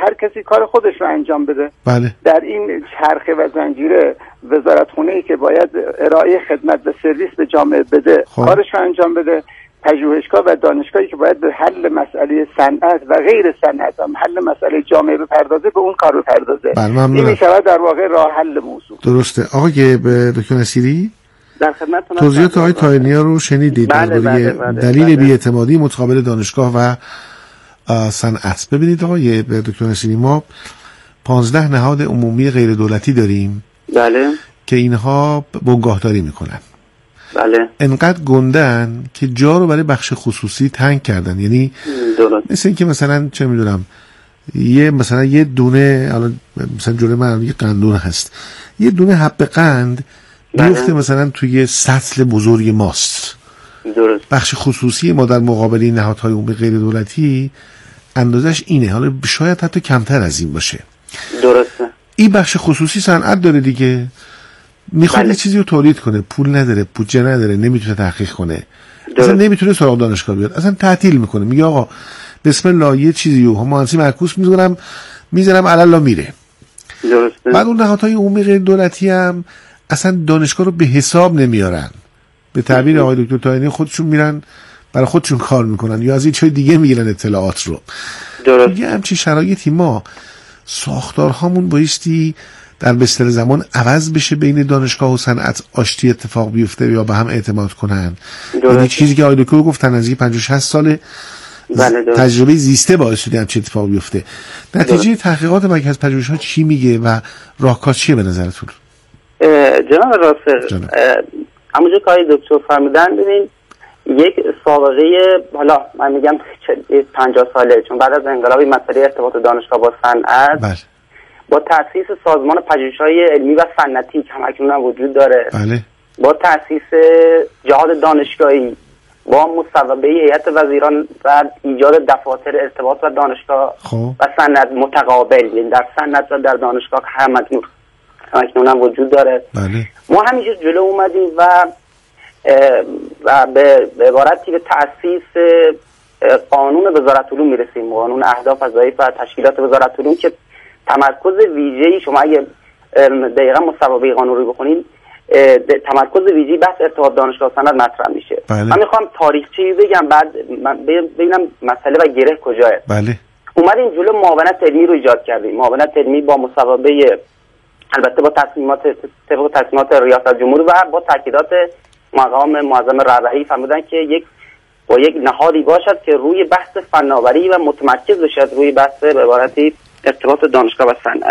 هر کسی کار خودش رو انجام بده. بله. در این چرخه و زنجیره وزارتخونه‌ای که باید ارائه خدمت و سرویس به جامعه بده کارش رو انجام بده، پژوهشگاه و دانشگاهی که باید به حل مسئله صنعت و غیر صنعت هم حل مسئله جامعه بپردازه به اون کار بپردازه. این میشود در واقع راه حل موضوع. درسته. آقای دکتر نصیری در خدمتتون توضیحات آقای طاهرنیا رو شنیدید درباره دلیل بی‌اعتمادی متقابل دانشگاه و صنعت. ببینید آقای دکتر نصیری، ما 15 نهاد عمومی غیر دولتی داریم بله که اینها بنگاهداری میکنن. بله. انقدر گندن که جا رو برای بخش خصوصی تنگ کردن. یعنی مثل این که مثلا چه میدونم مثلا یه دونه الان مثلا جلوی من یه قندون هست، یه دونه حب قند بیفته مثلا توی سطل بزرگ ماست. درست. بخش خصوصی ما در مقابل این نهادهای عمومی غیر دولتی اندازش اینه، حالا شاید حتی کمتر از این باشه. درسته. این بخش خصوصی صنعت داره دیگه، میخواد یه چیزی رو تولید کنه، پول نداره، بودجه نداره، نمیتونه تحقیق کنه، اصلا نمیتونه سراغ دانشگاه بیاد، اصلا تعطیل میکنه، میگه آقا بسم الله یه چیزی رو مهندسی معکوس میذارم علالا میره. درسته. بعد اون نهادهای عمومی غیر دولتی هم اصلا دانشگاه رو به حساب نمیارن. به تعبیر آقای دکتر طاهرنی خودشون میرن برای خودشون کار میکنن یا از این چیز دیگه میگیرن اطلاعات رو. درست. میگه همچین شرایطی ما ساختارهامون بایستی در بستر زمان عوض بشه، بین دانشگاه و صنعت آشتی اتفاق بیفته یا به هم اعتماد کنن. یعنی چیزی که آقای دکتر گفتن از 50-60 سال تجربه زیسته باعث شده همچین اتفاق بیفته. نتیجه تحقیقات مرکز پژوهش‌ها چی میگه و راهکار چیه به نظرتون؟ جناب راسخ، همونجور که آقای دکتر فرمودن، ببین یک سابقه، حالا من میگم 50 ساله، چون بعد از انقلاب مسئله ارتباط دانشگاه با صنعت با تأسیس سازمان پژوهش‌های علمی و صنعتی که همکنون هم وجود داره، با تأسیس جهاد دانشگاهی، با مصوبه هیئت وزیران و ایجاد دفاتر ارتباط و دانشگاه و صنعت متقابل، یعنی در صنعت و در دانشگاه همکنون هم وجود داره. ما همینجور جلو اومدیم و به عبارتی به تأسیس قانون وزارت علوم میرسیم، قانون اهداف وظایف و تشکیلات وزارت علوم که تمرکز ویژه‌ای، شما اگه دقیقاً مصوبه قانون رو بخونید، تمرکز ویژه‌ای بحث ارتباط دانشگاه صنعت مطرح میشه. من میخوام تاریخچه‌ای بگم، بعد ببینم مسئله و گره کجاه. اومدیم جلو معاونت علمی رو ایجاد کردیم. معاونت علمی با مصوبه، البته با تصمیمات ریاست جمهور و با تاکیدات مقام معظم رهبری فرمودن که یک نهادی باشد که روی بحث فناوری و متمرکز بشد روی بحث به عبارتی ارتباط دانشگاه و صنعت.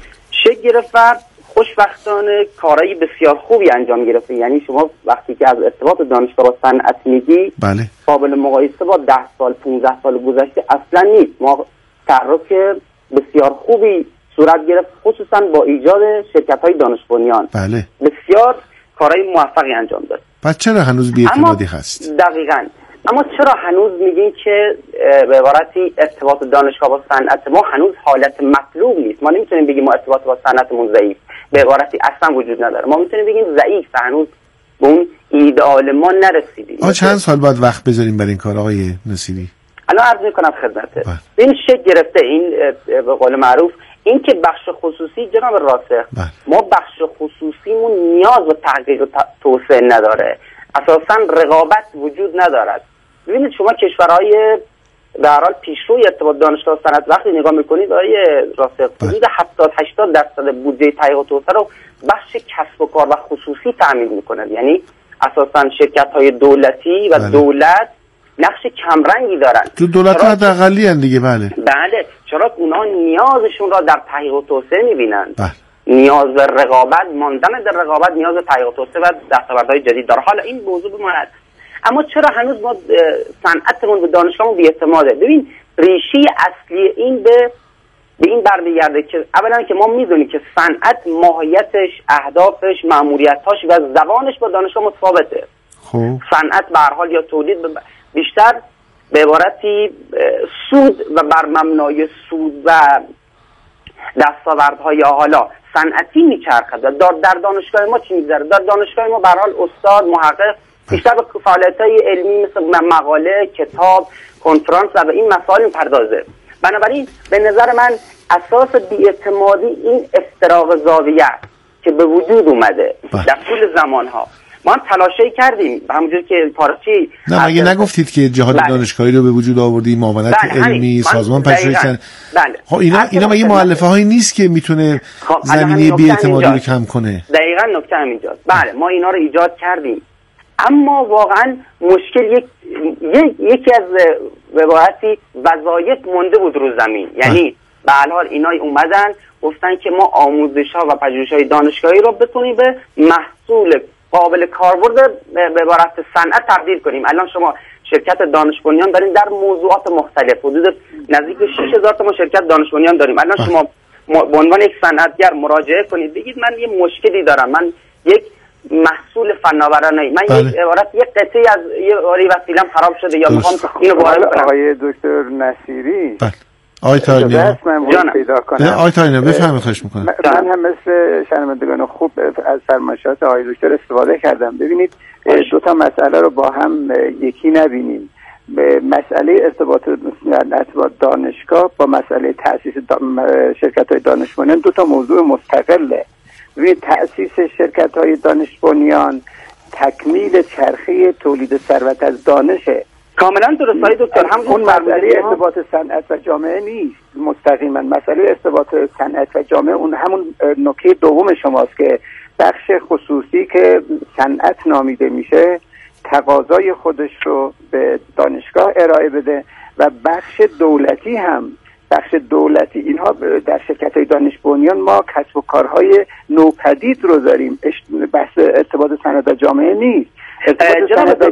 شکل گرفت و خوشبختانه کارهای بسیار خوبی انجام گرفت. یعنی شما وقتی که از ارتباط دانشگاه با صنعت میگی، قابل مقایسه با 10 سال 15 سال گذشته اصلا نیست. ما تحرک بسیار خوبی صورت گرفت، خصوصا با ایجاد شرکت‌های دانش بنیان. بسیار کارهای موفقی انجام داد. پس چرا هنوز بی‌اعتمادی هست؟ دقیقاً. اما چرا هنوز میگین که به عبارتی ارتباط دانشگاه با صنعت ما هنوز حالت مطلوب نیست؟ ما نمیتونیم بگیم ما ارتباط با صنعتمون ضعیف، به عبارتی اصلا وجود نداره. ما میتونیم بگیم ضعیف، هنوز به اون ایدئال ما نرسیدیم. چند سال باید وقت بذاریم برای این کار آقای نصیری؟ الان عرض میکنم خدمتت. این شکل گرفته، این به قول معروف این که بخش خصوصی، جناب راسخ، ما بخش خصوصیمون نیاز به تحقیق و توسعه نداره، اساسا رقابت وجود ندارد. ببینید شما کشورهای به هر حال پیشروی ارتباط دانشگاه و صنعت وقتی نگاه میکنید آقای راسخ، حدود 70-80% بودجه تحقیق و توسعه رو بخش کسب و کار و خصوصی تامین میکنه. یعنی اساسا شرکت‌های دولتی و دولت نقش کمرنگی دارن. تو دولت حداقلی ان دیگه. بله. چرا اونا نیازشون را در تحقیق و توسعه میبینن. نیاز به رقابت، ماندن در رقابت، نیاز به تحقیق و توسعه و دستاوردهای جدید داره. حالا این موضوع بماند، اما چرا هنوز ما صنعتمون به دانشگاهمون بی‌اعتماده؟ ببین ریشه اصلی این به این برمیگرده که اولا که ما میدونیم که صنعت ماهیتش، اهدافش، مأموریتاش و زبانش با دانشگاه متفاوته. صنعت به هر حال یا تولید بیشتر به عبارتی سود و بر مبنای سود و دستاوردهای حالا صنعتی میچرخد. در دانشگاه ما چی میگذره؟ در دانشگاه ما به هر حال استاد، محقق بیشتر به فعالیت‌های علمی مثل مقاله، کتاب، کنفرانس و به این مسائل میپردازه. بنابراین به نظر من اساس بی‌اعتمادی این افتراق زاویه که به وجود اومده در طول زمانها. ما هم تلاشی کردیم همونجور که پارچی نه مگه نگفتید که جهاد دانشگاهی رو به وجود آوردی، معاونت علمی، سازمان پژوهشی. خب اینا مگه مؤلفه هایی نیست که میتونه زمینه بی‌اعتمادی رو کم کنه؟ دقیقاً نکته همینجاست. بله ما اینا رو ایجاد کردیم، اما واقعا مشکل یکی از روایتی وظایف مونده بود رو زمین. یعنی به هر حال اینا اومدن گفتن که ما آموزش‌ها و پژوهش‌های دانشگاهی رو بتونیم به محصول قابل کاربرد به عبارت صنعت تبدیل کنیم. الان شما شرکت دانش بنیان داریم در موضوعات مختلف، حدود نزدیک 6000 تا ما شرکت دانش بنیان داریم. الان شما به عنوان یک صنعتگر مراجعه کنید بگید من یه مشکلی دارم، من یک محصول فناورانه، من یک عبارت یک قطعی از یه وسیله‌ام خراب شده یا میخوام اینو وارد کنم. آقای دکتر نصیری آقای تاینی پیدا کنم. آقای تاینی بفرمایید، خواهش می‌کنم. من هم مثل شنوندگان خوب از فرمایشات آقای دکتر استفاده کردم. ببینید دو تا مسئله رو با هم یکی نبینیم. به مسئله ارتباط دانشگاه با مسئله تأسیس شرکت‌های دانش بنیان دو تا موضوع مستقله. ببینید تأسیس شرکت‌های دانش بنیان تکمیل چرخه تولید ثروت از دانشه. کاملا درست های دکتر. هم اون مسئله ارتباط صنعت و جامعه نیست مستقیما. مسئله ارتباط صنعت و جامعه اون همون نکته دوم شماست که بخش خصوصی که صنعت نامیده میشه تقاضای خودش رو به دانشگاه ارائه بده و بخش دولتی هم اینها در شرکت‌های دانش بنیان ما کسب و کارهای نوپدید رو داریم. بحث ارتباط صنعت و جامعه نیست. ارتباط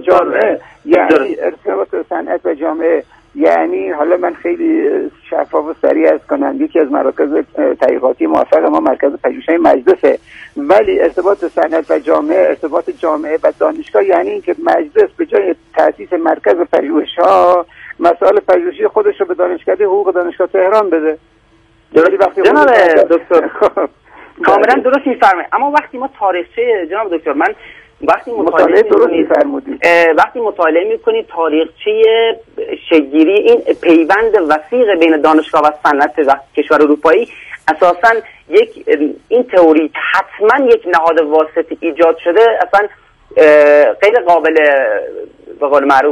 صنعت و جامعه یعنی حالا من خیلی شفاف و سریع عرض کنم یکی از مراکز تحقیقاتی موفق ما مرکز پژوهش‌های مجلسه، ولی ارتباط صنعت و جامعه، ارتباط جامعه و دانشگاه یعنی اینکه مجلس به جای تأسیس مرکز پژوهش‌ها مسائل پژوهشی خودش رو به دانشکده حقوق دانشگاه تهران بده. جناب دکتر کاملا درست می‌فرمایید. اما وقتی ما تاریخچه جناب دکتر من وقتی مطالعه میکنید تاریخچه شکل‌گیری این پیوند وثیق بین دانشگاه و صنعت و کشور اروپایی، اساساً این تئوری که حتما یک نهاد واسطه ایجاد شده اصلا غیر قابل به قول معروف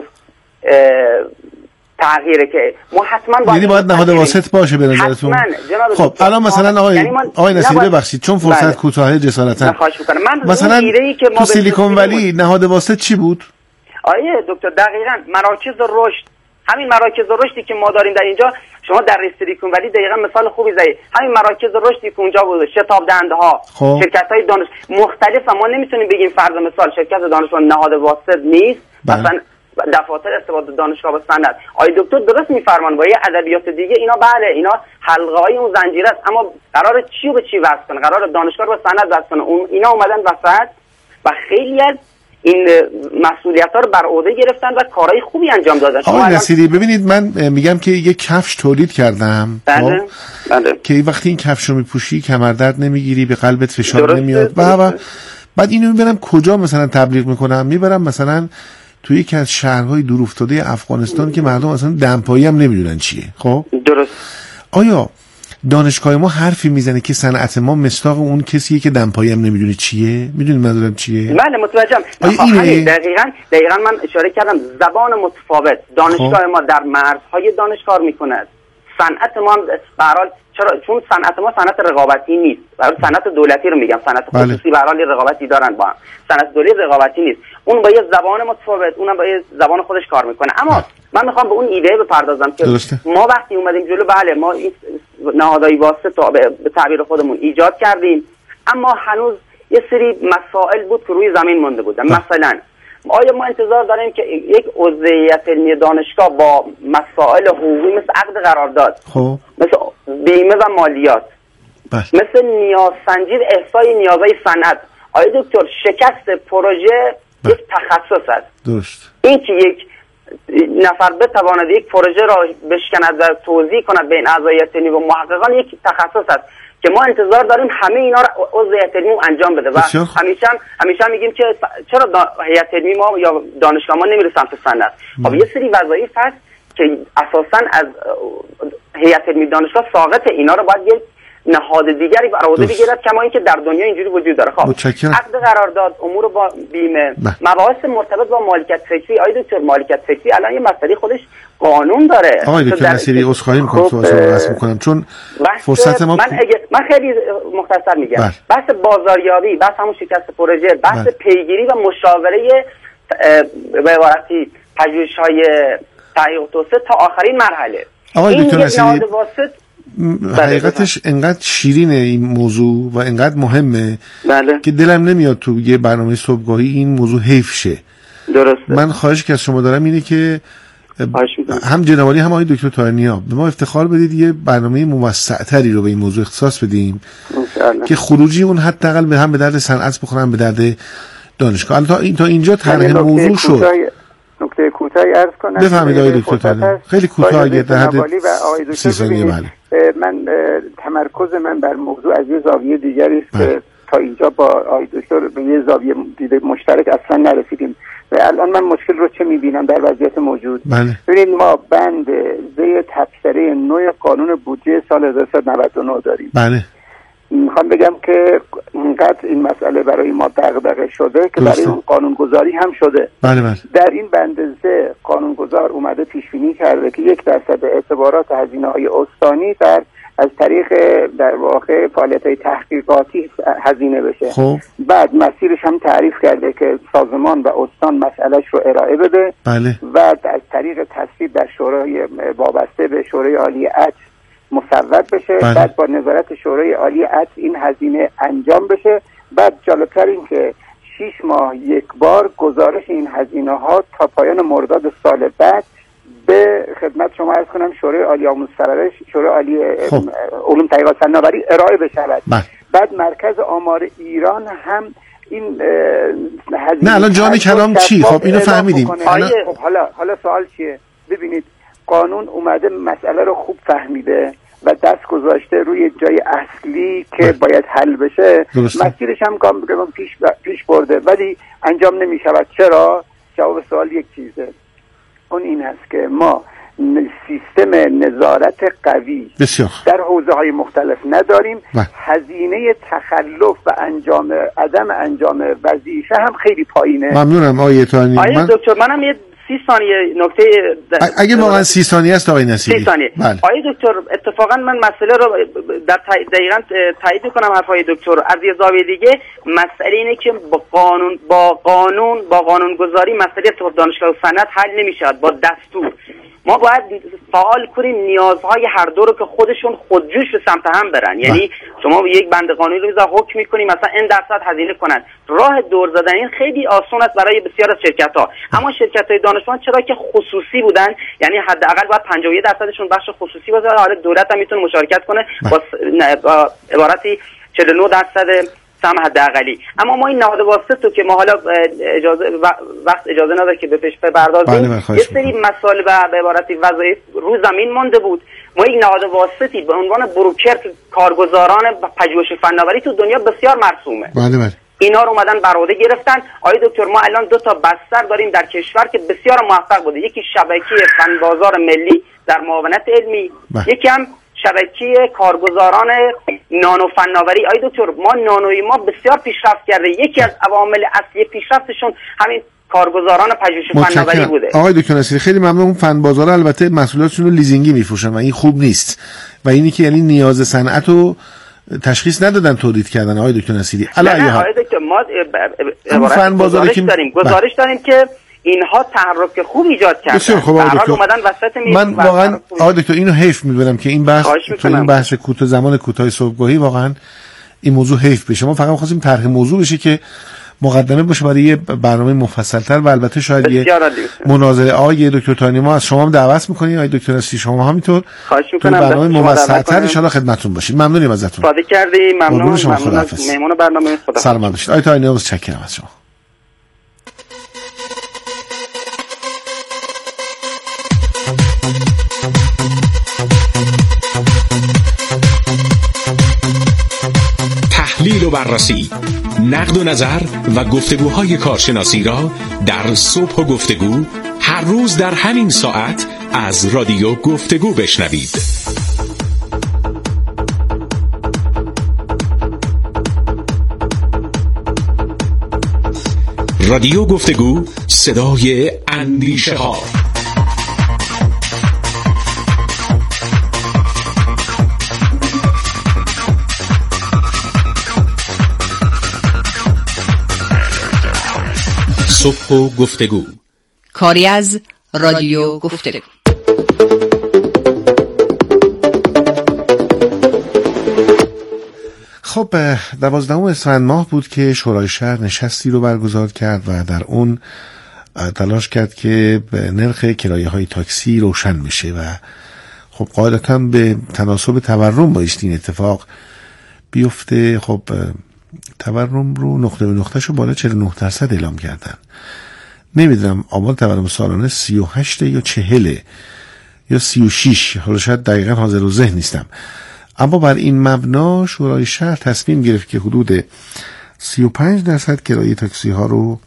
تغییره که ما حتما یعنی باید نهاد واسط باشه به نظرتون؟ خب الان مثلا آقای نصیری ببخشید چون فرصت کوتاه جسارتا مثلا تو سیلیکون ولی نهاد واسط چی بود؟ آیه دکتر دقیقاً مراکز رشد، همین مراکز رشدی که ما داریم در اینجا، شما در سیلیکون ولی دقیقاً مثال خوبی زدید. همین مراکز رشدی که اونجا بود، شتاب دهنده ها، شرکت‌های دانش مختلف، ما نمیتونیم بگیم فرض مثال شرکت دانشگاه نهاد واسط نیست، مثلا دفاتر ارتباط دانشگاه با صنعت. آقای دکتر درست میفرمان با یه ادبیات دیگه اینا بله اینا حلقه‌های اون زنجیره است، اما قرار چی به چی وصل کنه؟ قرار دانشگاه با صنعت وصل کنه. اینا اومدن وسط و خیلی از این مسئولیت‌ها رو بر عهده گرفتن و کارهای خوبی انجام دادن. آقای نصیری ببینید من میگم که یک کفش تولید کردم بله. که وقتی این کفش رو میپوشی کمردرد نمیگیری، به قلبت فشار نمیاد و بعد اینو میبرم کجا مثلا تبلیغ میکنم؟ میبرم مثلا توی یکی از شهرهای دورافتاده افغانستان که مردم اصلا دمپایی هم نمیدونن چیه. خب درست. آیا دانشگاه ما حرفی میزنه که صنعت ما مصداق اون کسیه که دمپایی هم نمیدونه چیه؟ میدونید منظورم چیه؟ بله متوجهم. دقیقاً من اشاره کردم زبان متفاوت. دانشگاه ما در مرزهای دانشکار میکنه. صنعت ما هم به هر حال چون صنعت ما صنعت رقابتی نیست. برای صنعت دولتی رو میگم، صنعت خصوصی به هر حال رقابتی دارن با هم. صنعت دولتی رقابتی نیست. اون با یه زبان متفاوت، اونم با یه زبان خودش کار میکنه. اما من میخوام به اون ایده بپردازم که ما وقتی اومدیم جلو بله ما این نهادهای واسطه به تعبیر خودمون ایجاد کردیم، اما هنوز یه سری مسائل بود که روی زمین مونده بودن. مثلا آیا ما انتظار داریم که یک عضویت علمی دانشگاه با مسائل حقوقی مثل عقد قرارداد، مثل بیمه و مالیات، مثل نیازسنجی احصای نیازهای صنعت، آیا دکتر شکست پروژه یک تخصص است؟ درست. این که یک نفر بتواند یک پروژه را بشکند و توضیح کند بین اعضای هیئت علمی و محققان یک تخصص است که ما انتظار داریم همه اینا را عضو هیئت علمی انجام بده و همیشه میگیم که چرا هیئت علمی ما یا دانشگاه ما نمیره سمت صنعت. خب یه سری وظایف هست که اساساً از هیئت علمی دانشگاه ساقط اینا رو باید یک نهاد دیگری بر عهده بگیرد، کما اینکه در دنیا اینجوری وجود داره. خب عقد قرارداد، امور با بیمه، مباحث مرتبط با مالکیت فکری. آید دکتر مالکیت فکری الان یه مسئله خودش قانون داره. آقای دکتر نصیری عذرخواهی می‌کنم سوالو رسم می‌کنم چون فرصت ما من خیلی مختصر میگم. بحث بازاریابی، بحث همون شکست پروژه، بحث پیگیری و مشاوره به عبارتی پژوهش‌های تحقیق و توسعه تا آخرین مرحله. آقای دکتر نصیری حقیقتش انقدر شیرینه این موضوع و انقدر مهمه که دلم نمیاد تو یه برنامه صبحگاهی این موضوع حیف شه. درسته. من خواهش که از شما دارم اینه که هم جناب عالی هم آقای دکتر طاهرنیا به ما افتخار بدید یه برنامه موسع‌تری رو به این موضوع اختصاص بدیم که خروجی اون حداقل به هم به درد صنعت بخورن، به درد دانشگاه. تا اینجا طرح موضوع شد. نکته کوتاهی عرض کنم. بفهمید آقای دکتر طاهرنیا، خیلی کوتاه اگه در حد 30 ثانیه. من تمرکز من بر موضوع از یه زاویه دیگری است که تا اینجا با آقای دکتر به یه زاویه دید مشترک اصلا نرسیدیم و الان من مشکل رو چه میبینم در وضعیت موجود. ببینید ما بند زی تبصره 9 قانون بودجه سال 1999 داریم. بله. میخوام بگم که اینقدر این مسئله برای ما دغدغه شده که برای اون قانونگذاری هم شده. بله بله. در این بند زی قانونگذار اومده پیش بینی کرده که 1% اعتبارات هزینه‌های استانی از طریق در واقع فعالیت‌های تحقیقاتی هزینه بشه. خب. بعد مسیرش هم تعریف کرده که سازمان و استان مسئلهش رو ارائه بده. بله. و از طریق تصویب در شورای وابسته به شورای عالی عدل مصوب بشه. بله. بعد با نظارت شورای عالی عدل این هزینه انجام بشه. بعد جالبتر این که 6 ماه یک بار گزارش این هزینه ها تا پایان مرداد سال بعد به خدمت شما عرض کنم شورای عالی آموزش پرورش، شورای عالی علوم تحقیقات فناوری ارائه بشود. بعد مرکز آمار ایران هم این هزینه. نه الان جان کلام چی؟ خب اینو فهمیدیم. خب حالا سوال چیه؟ ببینید قانون اومده مسئله رو خوب فهمیده و دست گذاشته روی جای اصلی که باید حل بشه. مسیرش هم پیش برده ولی انجام نمی شود. چرا؟ جواب سوال یک چیزه، اون این هست که ما سیستم نظارت قوی بسیار در حوزه‌های مختلف نداریم. هزینه تخلف و عدم انجام وظیفه هم خیلی پایینه. ممنونم آقای طاهرنیا. آقای دکتر منم یه 30 ثانیه نکته اگه واقعا 30 ثانیه است آقای نصیری. 30 ثانیه. بله. آقای دکتر اتفاقا من مسئله رو در دقیقاً تایید کنم حرفای دکتر. از یه زاویه دیگه مسئله اینه که با قانون گذاری مسئله دانشگاه و صنعت حل نمیشه. با دستور ما باید فعال کنیم نیازهای هر دو رو که خودشون خودجوش به سمت هم برن. یعنی شما یک بند قانونی رو حکم می‌کنید مثلا این درصد هزینه کنن، راه دور زدن این خیلی آسان است برای بسیار از شرکت‌ها. اما شرکت‌های دانشمند چرا که خصوصی بودن، یعنی حداقل باید 51% بخش خصوصی باشه. حالا دولت هم میتونه مشارکت کنه با عبارتی 49% سهم حداقلی. اما ما این نهاد واسطه که ما حالا اجازه نداره که به پیش بپردازیم. یه سری مسائل به عبارتی وظایف رو زمین مونده بود. ما یک نهاد واسطی به عنوان بروکر کارگزاران پژوهش فناوری تو دنیا بسیار مرسومه. بله بله. اینا رو اومدن بر عهده گرفتن. آقای دکتر ما الان 2 تا بستر داریم در کشور که بسیار موفق بوده. یکی شبکه فن بازار ملی در معاونت علمی، یکی هم شبکه کارگزاران نانو فناوری. آقای دکتر ما نانوی ما بسیار پیشرفت کرده. یکی از عوامل اصلی پیشرفتشون همین کارگزاران پژوهش فناوری بوده. آقای دکتر نصیری خیلی ممنون. فن بازار البته محصولاتشون رو لیزینگی میفروشن و این خوب نیست و اینی که یعنی نیاز صنعت رو تشخیص ندادن تولید کردن. آقای دکتر نصیری آقای دکتر ما فن بازاری گزارش داریم که اینها تحرک خوب ایجاد کردن. بسیار خوب آقای دکتر. اومدن وسط من واقعا آقای دکتر اینو حیف می‌بینم که این بحث کوتاه زمان کوتاه صبحگاهی واقعا این موضوع حیف بشه. ما فقط می‌خواستیم طرح موضوع بشه که مقدمه باشه برای یه برنامه مفصل‌تر و البته شاید یه مناظره. آقای دکتر طاهرنیا ما از شما هم دعوت می‌کنیم. آقای دکتر نصیری شما همینطور. خواهش می‌کنم برنامه موسع‌تر ان شاءالله خدمتتون باشیم. ممنونیم ازتون. استفاده کردیم. ممنون از مهمان برنامه. خدا سلام باشید. آقای طاهرنیا متشکرم از شما. تحلیل و بررسی، نقد و نظر و گفتگوهای کارشناسی را در صبح و گفتگو هر روز در همین ساعت از رادیو گفتگو بشنوید. رادیو گفتگو، صدای اندیشه ها. صبح و گفتگو، کاری از رادیو گفتگو. خب 12 اسفند ماه بود که شورای شهر نشستی رو برگزار کرد و در اون تلاش کرد که نرخ کرایه‌های تاکسی روشن بشه و خب قاعدتاً به تناسب تورم بایست این اتفاق بیفته. خب تورم رو نقطه به نقطه‌شو بالا 49% اعلام کردن. نمیدونم آمار تورم سالانه 38 یا 40 یا 36، حالا شاید دقیقاً حاضر و ذهن نیستم، اما بر این مبنا شورای شهر تصمیم گرفت که حدود 35% کرایه تاکسی ها رو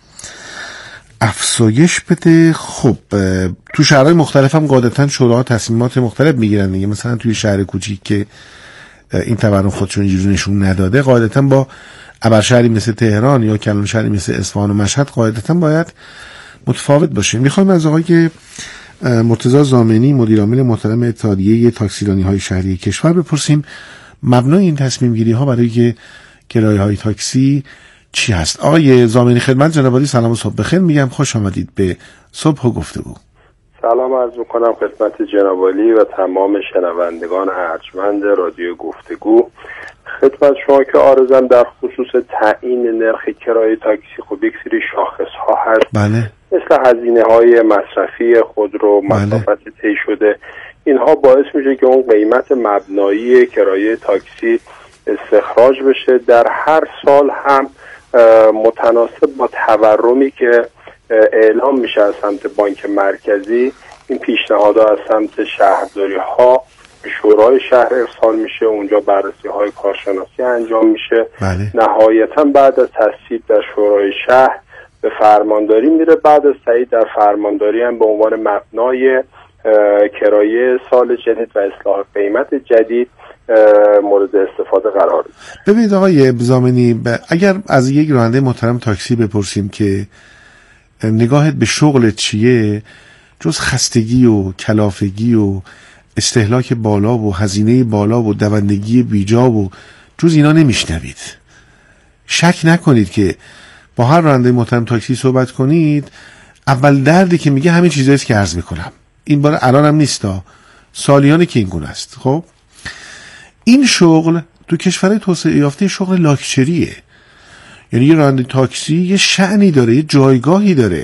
افزایش بده. خب تو شهرهای مختلف هم قاعدتاً شوراها تصمیمات مختلف میگیرن دیگه. مثلا توی شهر کوچیک که این تورم خودشون اینجوری نشون نداده، قاعدتاً با ابرشهری مثل تهران یا کلان شهری مثل اصفهان و مشهد قاعدتاً باید متفاوت باشه. میخوام از آقای مرتضی زامنی، مدیر عامل محترم اتحادیه تاکسیرانی‌های شهری کشور بپرسیم مبنای این تصمیم گیری ها برای کرایه‌های تاکسی چی هست. آقای زامنی، خدمت جناب عالی سلام و صبح بخیر میگم، خوش آمدید به صبح و گفتگو. سلام عرض میکنم خدمت جناب عالی و تمام شنوندگان ارجمند رادیو گفتگو. خدمت شما که عارضم در خصوص تعیین نرخ کرایه تاکسی خب یک سری شاخص ها هست. بله. مثل هزینه های مصرفی خودرو، مسافت طی شده، اینها باعث میشه که اون قیمت مبنایی کرایه تاکسی استخراج بشه در هر سال هم متناسب با تورمی که اعلام میشه از سمت بانک مرکزی. این پیشنهادها از سمت شهرداری ها به شورای شهر ارسال میشه، اونجا بررسی های کارشناسی انجام میشه. بله. نهایتا بعد از تصویب در شورای شهر به فرمانداری میره، بعد از تایید در فرمانداری هم به عنوان مبنای کرایه سال جدید و اصلاح قیمت جدید مورد استفاده قرار میگیره. ببینید آقای زامنی، اگر از یک راننده محترم تاکسی بپرسیم که نگاهت به شغلت چیه، جز خستگی و کلافگی و استهلاک بالا و هزینه بالا و دوندگی بیجا و جز اینا نمیشنوید. شک نکنید که با هر راننده محترم تاکسی صحبت کنید، اول دردی که میگه همین چیزایی که عرض میکنم. این بار الان هم نیستا، سالیانه که این گونه است. خب این شغل تو کشورهای توسعه یافته شغل لاکچریه. یعنی یه راننده تاکسی یه شأنی داره، یه جایگاهی داره.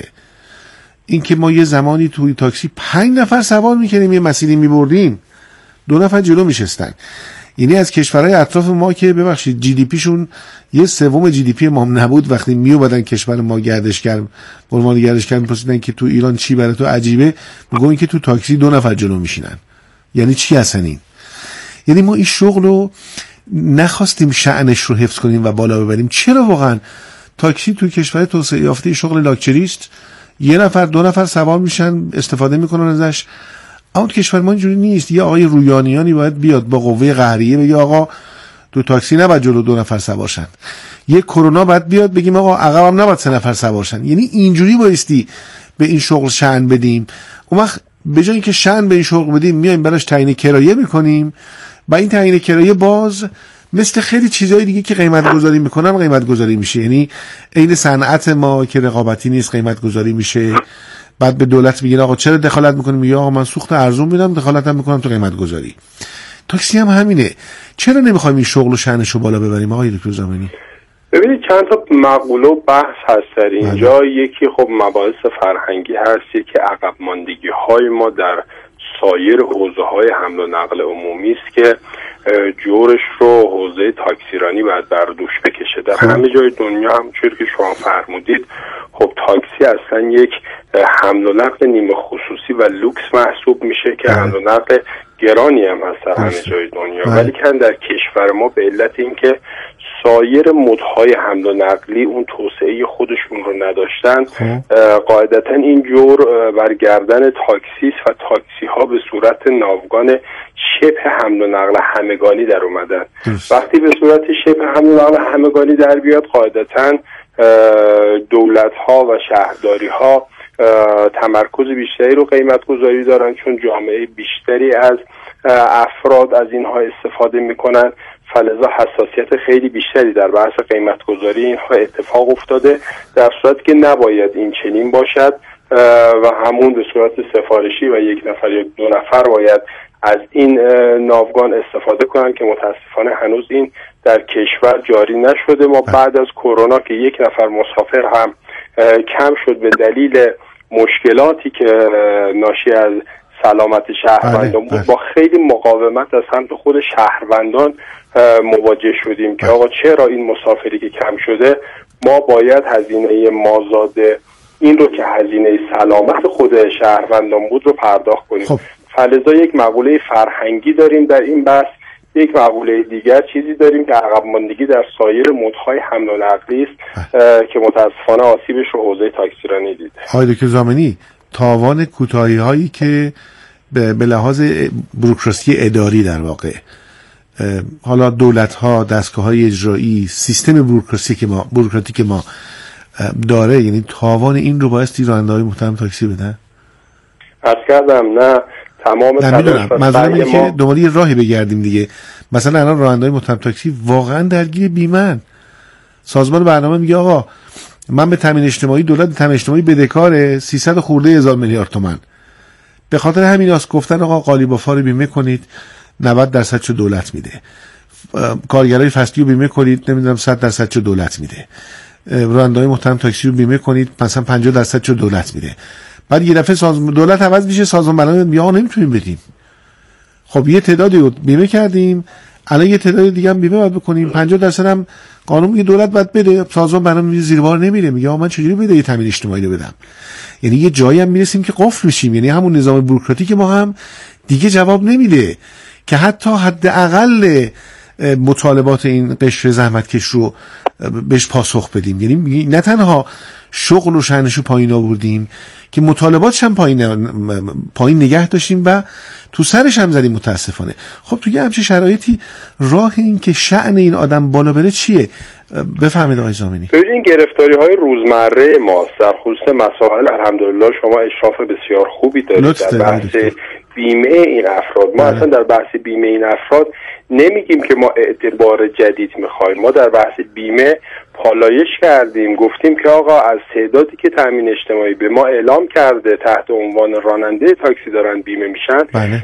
این که ما یه زمانی توی تاکسی 5 نفر سوار میکنیم، یه مسیری میبردیم 2 نفر جلو میشستن. یعنی از کشورهای اطراف ما که ببخشید جی دی پیشون 1/3 جی دی پی ما نبود، وقتی میومدن کشور ما گردشگر برمان گردشگر میپرسیدن که تو ایران چی برای تو عجیبه، میگن این که تو تاکسی 2 نفر جلو میشینن. یعنی چی اصلا این؟ یعنی ما این شغلو نخواستیم شأنش رو حفظ کنیم و بالا ببریم. چرا واقعا تاکسی تو کشور توسعه یافته شغل لاکچریست، 1 نفر 2 نفر سوار میشن استفاده میکنن ازش. اما کشور ما اینجوری نیست. یه آقای رویانیانی باید بیاد با قوه قهریه بگه آقا تو تاکسی نباید جلو 2 نفر سوار شن. یه کرونا باید بیاد بگیم آقا عقبم نباید 3 نفر سوار شن. یعنی اینجوری بایستی به این شغل شأن بدیم. اون وقت به جای اینکه شأن به این شغل بدیم میایم براش تعیین کرایه میکنیم و این تعیین کرایه باز مثل خیلی چیزهای دیگه که قیمت گذاری میکنن قیمت گذاری میشه. یعنی عین صنعت ما که رقابتی نیست قیمت گذاری میشه. بعد به دولت میگن آقا چرا دخالت میکنیم؟ میگه آقا من سوخت ارزون میدم، دخالتم میکنم تو قیمت گذاری. تاکسی هم همینه. چرا نمیخوایم این شغل و شأنشو بالا ببریم آقای دکتر زامنی؟ ببینید چند تا مقوله و بحث هست در اینجا. یکی خب مباحث فرهنگی هست، یکی عقب ماندگی های ما در سایر حوزه های حمل و نقل عمومی است که جورش رو حوزه تاکسیرانی باید بر دوش بکشه. در همه جای دنیا همونطور که شما فرمودید خب تاکسی اصلا یک حمل و نقل نیمه خصوصی و لوکس محسوب میشه که حمل و نقل گرانی هم هست در همه جای دنیا. ولی که در کشور ما به علت اینکه سایر مدهای حمل و نقلی اون توسعه خودشون رو نداشتن، قاعدتا این جور برگردن تاکسی و تاکسی ها به صورت ناوگان شبه حمل و نقل همگانی در اومدن. وقتی به صورت شبه حمل و نقل همگانی در بیاد، قاعدتا دولت‌ها و شهرداری‌ها تمرکز بیشتری رو قیمت گذاری دارن، چون جامعه بیشتری از افراد از اینها استفاده میکنن، فلذا حساسیت خیلی بیشتری در بحث قیمت گذاری اینها اتفاق افتاده، در صورتی که نباید این چنین باشد و همون به صورت سفارشی و یک نفر یا دو نفر باید از این ناوگان استفاده کنن که متاسفانه هنوز این در کشور جاری نشده. ما بعد از کرونا که یک نفر مسافر هم کم شد به دلیل مشکلاتی که ناشی از سلامت شهروندان بود، با خیلی مقاومت از سمت خود شهروندان مواجه شدیم که آقا چرا این مسافری که کم شده ما باید هزینه مازاد این رو که هزینه سلامت خود شهروندان بود رو پرداخت کنیم. خب. فلذا یک مقوله فرهنگی داریم در این بحث، یک مقوله دیگر چیزی داریم که عقب ماندگی در سایر مودهای حمل و نقلی است که متاسفانه آسیبش رو حوزه تاکسیرانی دیده. آقای دکتر زامنی، تاوان کوتاهی هایی که به لحاظ بوروکراسی اداری در واقع حالا دولت ها، دستگاه های اجرایی، سیستم بوروکراتی که ما داره، یعنی تاوان این رو بایستی راننده‌های محترم تاکسی بدن؟ عرض کردم نه، تمام تلاش منظورم اینه که دنبال یه راهی بگردیم دیگه. مثلا الان راننده‌های محترم تاکسی واقعا درگیر بیمه‌ن. سازمان برنامه میگه آقا من به تامین اجتماعی، دولت به تامین اجتماعی بدهکار 300 خورده هزار میلیارد تومان. به خاطر همین است گفتن آقا قالیبافا رو بیمه کنید 90% چه دولت میده، کارگرای فصلی رو بیمه کنید نمیدونم 100% چه دولت میده، راننده‌های محترم تاکسی رو بیمه کنید مثلا 50% چه دولت میده. بعد یه دفعه دولت عوض میشه، سازمان برنامه میگه آقا نمیتونیم بدیم. خب یه تعدادی رو بیمه کردیم، الان یه تعداد دیگه هم بیمه باید بکنیم، 50% هم قانون میگه دولت باید بده، سازمان برنامه میگه زیر بار نمیره، میگه آقا من چجوری بده یه تامین اجتماعی رو بدم. یعنی یه جایی هم میرسیم که قفل میشیم، یعنی همون نظام بوروکراتیک ما هم دیگه جواب نمیده که حتی حداقل مطالبات این قشر زحمتکش رو بهش پاسخ بدیم. یعنی نه تنها شغل و شأنشو پایین آوردیم که مطالباتش هم پایین نگه داشتیم و تو سرش هم زدیم متاسفانه. خب تو یه همچه شرایطی راه این که شأن این آدم بالا بره چیه؟ بفهمید آقای زامنی. این گرفتاری های روزمره ماست، در خصوص مسائل الحمدلله شما اشراف بسیار خوبی دارید در بحث بیمه این افراد. ما اصلا در بحث بیمه این افراد نمیگیم که ما اعتبار جدید میخوایم، ما در بحث بیمه پالایش کردیم، گفتیم که آقا از تعدادی که تامین اجتماعی به ما اعلام کرده تحت عنوان راننده تاکسی دارن بیمه میشن،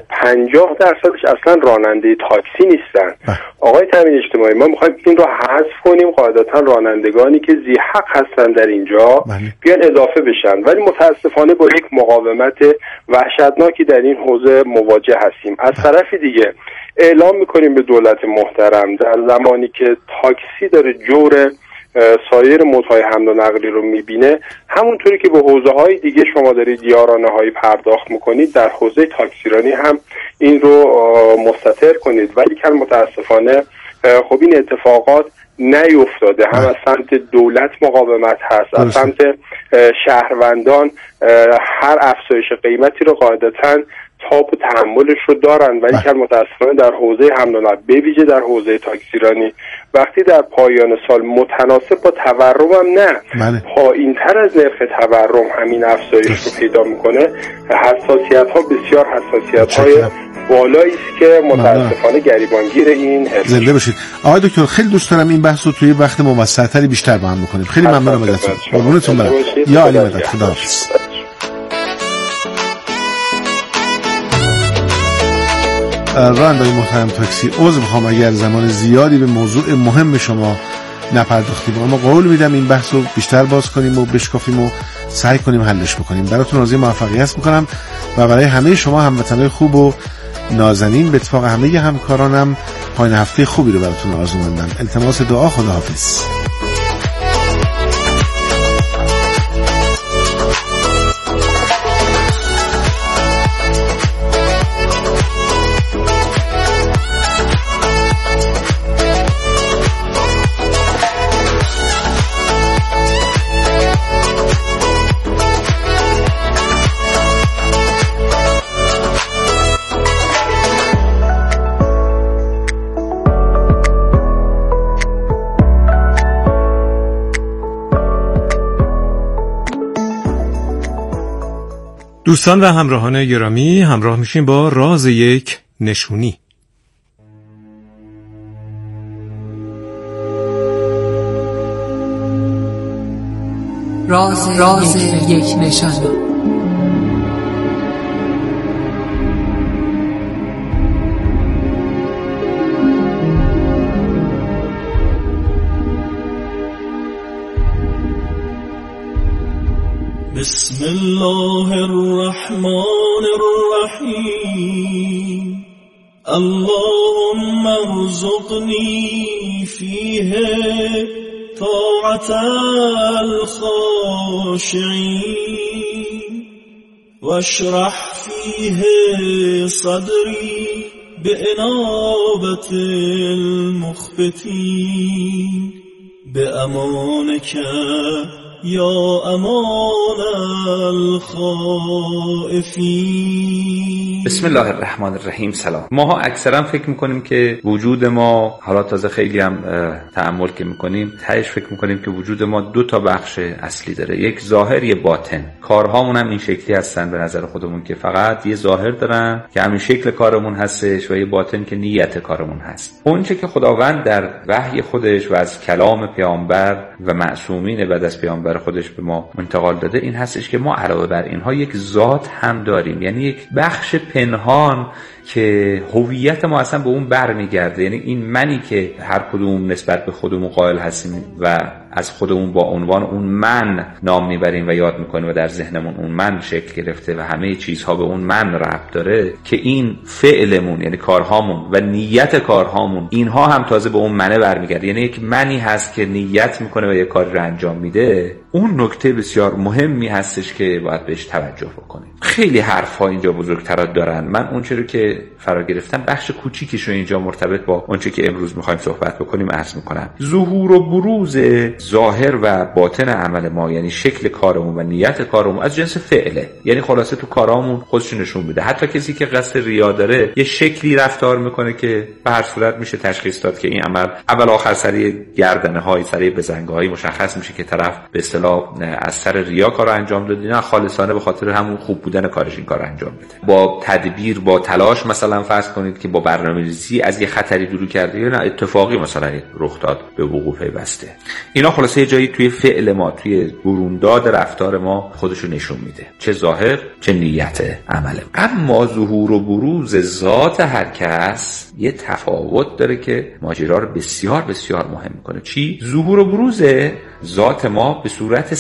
50% اصلا راننده تاکسی نیستن. آقای تامین اجتماعی ما میخوایم این رو حذف کنیم، قاعدتا رانندگانی که ذی حق هستن در اینجا بیان اضافه بشن، ولی متاسفانه با یک مقاومت وحشتناکی در این حوزه مواجه هستیم. از طرف دیگه اعلام میکنیم به دولت محترم در زمانی که تاکسی داره جور سایر مودهای حمل و نقلی رو میبینه، همونطوری که به حوزه های دیگه شما دارید یارانه هایی پرداخت میکنید، در حوزه تاکسیرانی هم این رو مستتر کنید. ولی که متاسفانه خب این اتفاقات نیفتاده، هم از سمت دولت مقاومت هست، از سمت شهروندان هر افزایش قیمتی رو قاعدتاً تاب و تحملش رو دارن، ولی که متاسفانه در حوزه حمل و نقل به ویژه در حوزه تاکسیرانی وقتی در پایان سال متناسب با تورم هم نه پایین تر از نرخ تورم همین افزایش رو پیدا میکنه، حساسیت ها بسیار حساسیت های بالایی است که متاسفانه گریبانگیر این زنده باشید. آقای دکتر خیلی دوست دارم این بحث رو توی وقت موسع‌تری بیشتر با هم بکنیم. خیلی ممنونم ازتون. قربونتون برم. یا علی مدد. خداحافظ. راننده‌های محترم تاکسی، عذر میخوام اگر زمان زیادی به موضوع مهم شما نپرداختیم، اما قول میدم این بحث رو بیشتر باز کنیم و بشکافیم و سعی کنیم حلش بکنیم. براتون آرزوی موفقیت میکنم و برای همه شما هموطنان خوب و نازنین، به اتفاق همه همکارانم پایان هفته خوبی رو براتون آرزو مندم. التماس دعا. خداحافظ. دوستان و همراهان گرامی، همراه میشیم با راز یک نشونی. راز یک نشانی. بسم الله الرحمن الرحیم اللهم ارزقنی فیه طاعت الخاشعین واشرح فیه صدری بانابة المخبتین بامانک یا امان الخائفین. بسم الله الرحمن الرحیم. سلام. ماها اکثرا فکر میکنیم که وجود ما، حالا تازه خیلی هم تأمل که میکنیم تهش فکر میکنیم که وجود ما دو تا بخش اصلی داره، یک ظاهر، یک باطن. کارهامون هم این شکلی هستن به نظر خودمون که فقط یه ظاهر دارن که همین شکل کارمون هستش و یه باطن که نیت کارمون هست. اونچه که خداوند در وحی خودش و از کلام پیامبر و معصومین بعد از پیامبر خودش به ما انتقال داده این هستش که ما علاوه بر اینها یک ذات هم داریم، یعنی یک بخش پنهان که هویت ما اصلا به اون برمیگرده. یعنی این منی که هر کدوم نسبت به خودمون قائل هستیم و از خودمون با عنوان اون من نام میبریم و یاد میکنیم و در ذهنمون اون من شکل گرفته و همه چیزها به اون من ربط داره، که این فعلمون یعنی کارهامون و نیت کارهامون اینها هم تازه به اون منه برمیگرده. یعنی یک منی هست که نیت میکنه و یک کاری رو انجام میده. اون نکته بسیار مهمی هستش که باید بهش توجه بکنیم. خیلی حرفا اینجا بزرگترات دارن. من اون چیزی که فرا گرفتم بخش کوچیکیش رو اینجا مرتبط با اون چیزی که امروز میخوایم صحبت بکنیم عرض میکنم. ظهور و بروز ظاهر و باطن عمل ما، یعنی شکل کارمون و نیت کارمون از جنس فعله. یعنی خلاصه تو کارامون خودش نشون میده. حتی کسی که قصد ریا داره یه شکلی رفتار میکنه که به هر صورت میشه تشخیص داد که این عمل اول آخر سری گردنه های سری بزنگه های مشخص میشه که طرف به اصطلاح از سر ریا کارو انجام داده، نه خالصانه به خاطر همون خوب بودن کارش این کارو انجام بده. با تدبیر، با تلاش، مثلا فرض کنید که با برنامه‌ریزی از یه خطری دور کرده یا نه اتفاقی مثلا رخ داد به وقوع پیوسته. اینا خلاصه یه جایی توی فعل ما، توی برونداد رفتار ما خودشو نشون میده، چه ظاهر چه نیت عمل. اما ظهور و بروز ذات هر کس یه تفاوت داره که ماجرا رو بسیار بسیار مهم میکنه. چی؟ ظهور و بروز ذات ما به صورت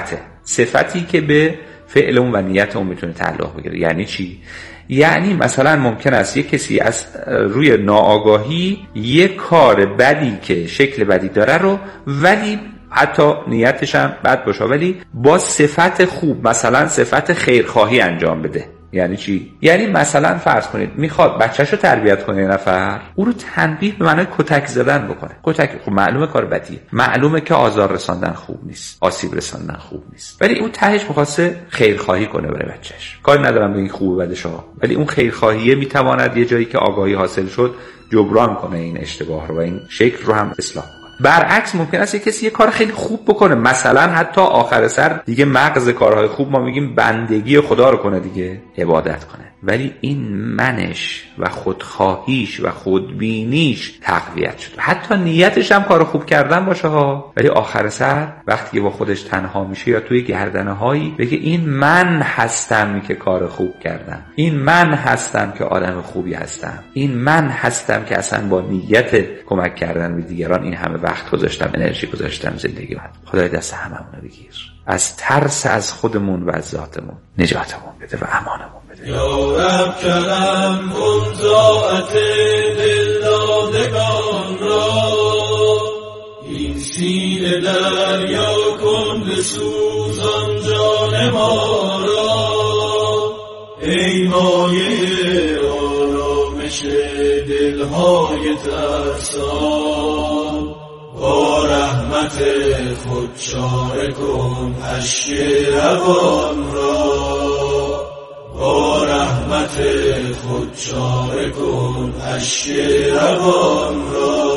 صفتی که به فعل اون و نیت اون میتونه تعلق بگیره. یعنی چی؟ یعنی مثلا ممکن است یک کسی از روی ناآگاهی یک کار بدی که شکل بدی داره رو، ولی حتی نیتش هم بد باشه، ولی با صفت خوب، مثلا صفت خیرخواهی انجام بده. یعنی چی؟ یعنی مثلا فرض کنید میخواد بچه‌شو تربیت کنه، یه نفر او رو تنبیه به معنای کتک زدن بکنه. کتک خب معلومه کار بدیه، معلومه که آزار رساندن خوب نیست، آسیب رساندن خوب نیست، ولی اون تهش می‌خواسته خیرخواهی کنه برای بچه‌ش. کار ندارم بگی خوبه بدش ها، ولی اون خیرخواهیه میتواند یه جایی که آگاهی حاصل شد جبران کنه این اشتباه رو و این شکل رو هم اصلاح. برعکس ممکن است کسی یه کار خیلی خوب بکنه، مثلا حتی آخر سر دیگه مغز کارهای خوب ما میگیم بندگی خدا رو کنه دیگه، عبادت کنه، ولی این منش و خودخواهیش و خودبینیش تقویت شد. حتی نیتش هم کار خوب کردن باشه ها، ولی آخر سر وقتی با خودش تنها میشه یا توی گردنه هایی بگه این من هستم که کار خوب کردم، این من هستم که آدم خوبی هستم، این من هستم که اصلا با نیت کمک کردن به دیگران این همه وقت گذاشتم، انرژی گذاشتم، زندگی من. خدای دست هممون بگیر، از ترس از خودمون و از ذاتمون نجاتمون بده و امانمون بده. یا رب کرم کن طاعت دلدادگان را، این سینه دریا کن بسوزان جان ما را، ای مایه آرامش دلهای ترسان، با رحمت خود چاره کن اشک روان را، با رحمت خود چاره کن اشک روان را.